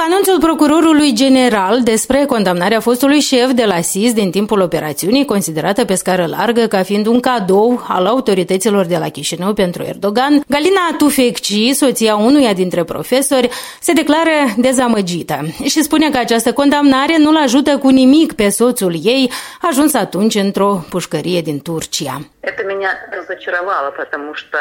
După anunțul procurorului general despre condamnarea fostului șef de la SIS din timpul operațiunii, considerată pe scară largă ca fiind un cadou al autorităților de la Chișinău pentru Erdogan, Galina Tufekci, soția unuia dintre profesori, se declară dezamăgită și spune că această condamnare nu-l ajută cu nimic pe soțul ei, ajuns atunci într-o pușcărie din Turcia. Это меня разочаровало, потому что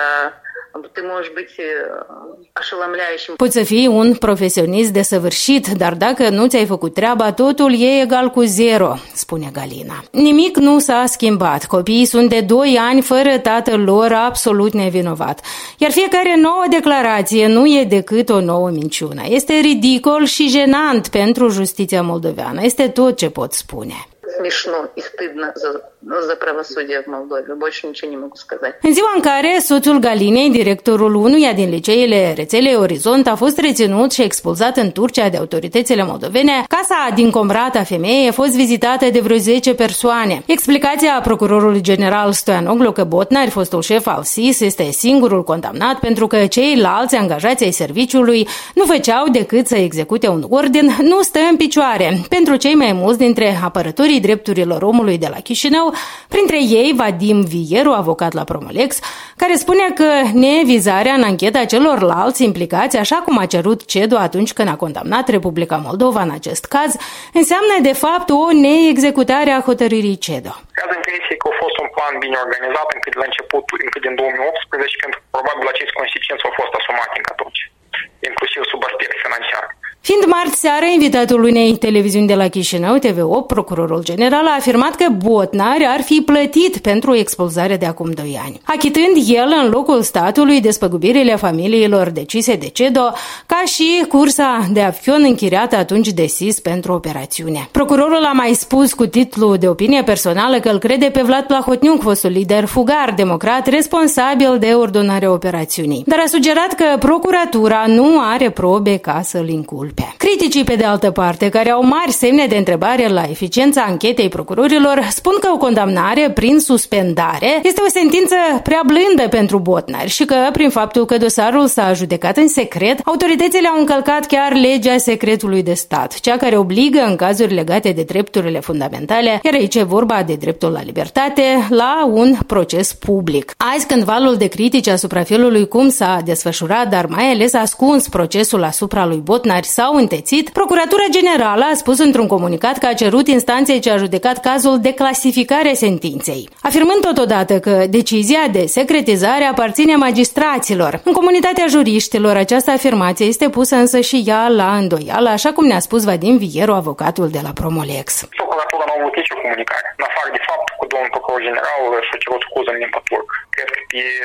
ты можешь быть ошеломляющим. Poți să fii un profesionist desăvârșit, dar dacă nu ți-ai făcut treaba, totul e egal cu zero, spune Galina. Nimic nu s-a schimbat. Copiii sunt de 2 ani fără tatăl lor, absolut nevinovat. Iar fiecare nouă declarație nu e decât o nouă minciună. Este ridicol și jenant pentru justiția moldoveană. Este tot ce pot spune. Смешно и стыдно за правосудие в Молдове. Больше niciего не могу сказать. În ziua în care soțul Galinei, directorul unuia din liceele rețelei Orizont, a fost reținut și expulzat în Turcia de autoritățile moldovene, casa din Comrata femeii a fost vizitată de vreo 10 persoane. Explicația procurorului general Stoianoglu că Botnar, fostul șef al SIS, este singurul condamnat pentru că ceilalți angajați ai serviciului nu făceau decât să execute un ordin, nu stă în picioare. Pentru cei mai mulți dintre apărătorii drepturilor omului de la Chișinău, printre ei Vadim Vieru, avocat la Promolex, care spune că nevizarea în ancheta celorlalți implicați, așa cum a cerut CEDO atunci când a condamnat Republica Moldova în acest caz, înseamnă de fapt o neexecutare a hotărârii CEDO. Cazul impresiei că a fost un plan bine organizat încă de la început, încă din 2018, pentru că probabil aceste consecințe au fost asumate încă atunci, inclusiv sub aspect financiar. Fiind marți seară, invitatul unei televiziuni de la Chișinău, TV8, procurorul general, a afirmat că Botnar ar fi plătit pentru expulzarea de acum 2 ani, achitând el în locul statului despăgubirile familiilor decise de CEDO, ca și cursa de avion închiriată atunci de SIS pentru operațiune. Procurorul a mai spus cu titlu de opinie personală că îl crede pe Vlad Plahotniuc, fostul lider fugar democrat, responsabil de ordonarea operațiunii, dar a sugerat că procuratura nu are probe ca să-l inculpe. Criticii, pe de altă parte, care au mari semne de întrebare la eficiența anchetei procurorilor, spun că o condamnare prin suspendare este o sentință prea blândă pentru Botnar și că, prin faptul că dosarul s-a judecat în secret, autoritățile au încălcat chiar legea secretului de stat, cea care obligă în cazuri legate de drepturile fundamentale, iar aici e vorba de dreptul la libertate, la un proces public. Azi, când valul de critici asupra felului cum s-a desfășurat, dar mai ales ascuns procesul asupra lui Botnar s-au întețit, Procuratura Generală a spus într-un comunicat că a cerut instanței ce a judecat cazul de clasificare sentinței, afirmând totodată că decizia de secretizare aparține magistraților. În comunitatea juriștilor, această afirmație este pusă însă și ea la îndoială, așa cum ne-a spus Vadim Vieru, avocatul de la Promolex. Procuratura nu a avut nicio comunicare, în afară de fapt cu domnul procuror general și-a cerut scuză în limba turcă. Cred că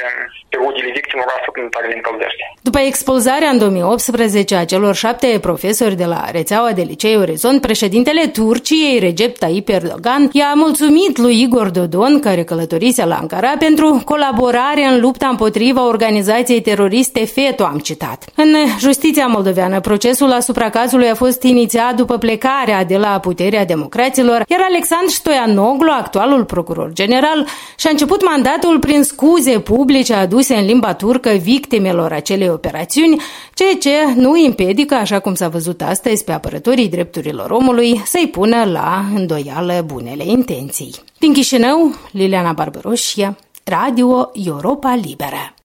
pe rudile victimelor asta nu tare le încălzește. După expulzarea în 2018 a celor 7 profesori de la rețeaua de licee Orizont, președintele Turciei, Recep Tayyip Erdogan, i-a mulțumit lui Igor Dodon, care călătorise la Ankara, pentru colaborare în lupta împotriva organizației teroriste FETO, am citat. În justiția moldoveană, procesul asupra cazului a fost inițiat după plecarea de la puterea democraților, iar Alexandru Stoianoglu, actualul procuror general, și-a început mandatul prin scuze publice aduse în limba turcă victimelor acelei operațiuni, ceea ce nu împiedică, așa cum s-a văzut astăzi pe apărătorii drepturilor omului, să-i pună la îndoială bunele intenții. Din Chișinău, Liliana Barbaroșie, Radio Europa Liberă.